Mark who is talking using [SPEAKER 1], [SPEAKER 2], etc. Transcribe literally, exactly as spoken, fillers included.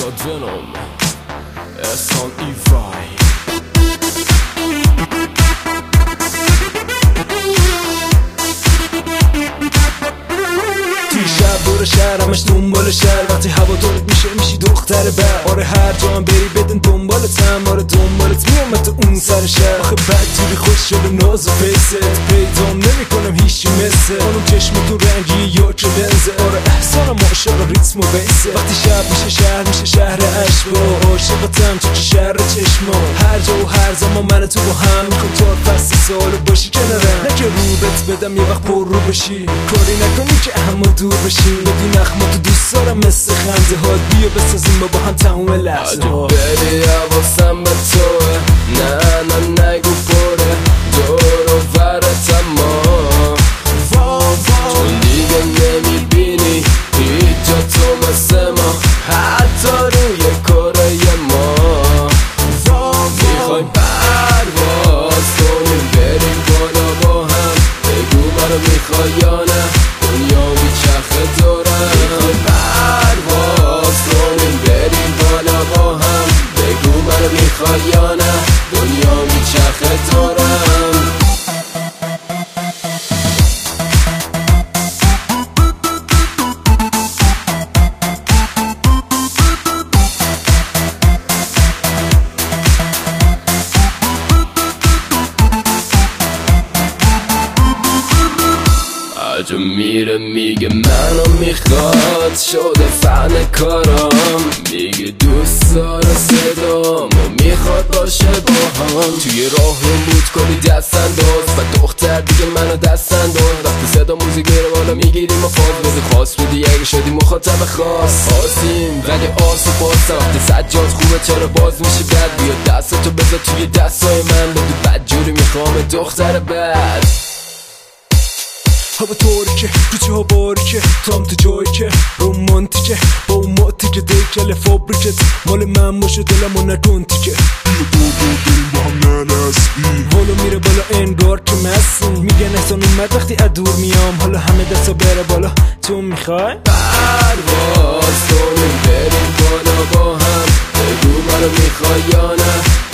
[SPEAKER 1] فرشاد ونوم احسان ایفرای توی شب دور شهر همش دنبال شهر وقتی هوا دولت میشه میشی دختر بر آره هر جا هم بری بدن دنبالتم آره دنبالت میام تو اون سر شهر آخه بد جوری خوش شده ناز و فیست پیدام نمی کنم هیچی مثل اونم چشم تو رنگی یا که لنزه آره احسانم عاشق ریتم و بیسه وقتی شب میشه شهر میشه شهر عشقا عاشقتم تو که شهر چشما هر جا و هر زمان من تو با هم میخوام تا فصل سال باشی کنارم نه که روبت بدم یه وقت پر رو بشی کاری نکنی که اما دور بشیم بدون اخماتو دوست دارم مثل خنده ها بیا بسازیم با هم تموم لحظه ها
[SPEAKER 2] بری حواسم به توه نه نه نگو پره دور و ورت اما چون دیگه نمیبینی هیچ جا تو مثل ما حتی روی کره ما میخوایم پرواز کنیم بریم بالا با هم بگو منو میخوای یا نه دنیا میچرخه دورم میخوایم پرواز کنیم بریم بالا با هم بگو منو میخوای یا نه دنیا میچرخه دورم هرجا میره میگه منو میخواد شده فن کارم میگه دوست داره صدام و میخواد باشه با هم توی راه بود کنی دست انداز و دختر دیگه منو دست انداز وقتی صدا موزیک میره بالا میگیریم و فاز بزی خواست بودی اگه شدی مخاطب خاص آسیم ولی آس و باستم وقتی سجاد خوبه چرا باز میشه بد بیا دستتو بذار توی دستای من بدو بد جوری میخوام دختر بد
[SPEAKER 1] هوا طوری که روچه ها باری که تو هم تو جایی که رومانتیکه با اون ماتی که دیکل فابریکت مال من باشه دلمو نکن تیکه
[SPEAKER 3] بیا دو دو بریم با هم ننسبیم
[SPEAKER 1] حالا میره بالا انگار که مسیم میگن احسان اومد وقتی ادور میام حالا همه دستا بره بالا تو میخوای؟
[SPEAKER 2] پرواز کنیم بریم بالا با هم بگو منو میخوای یا نه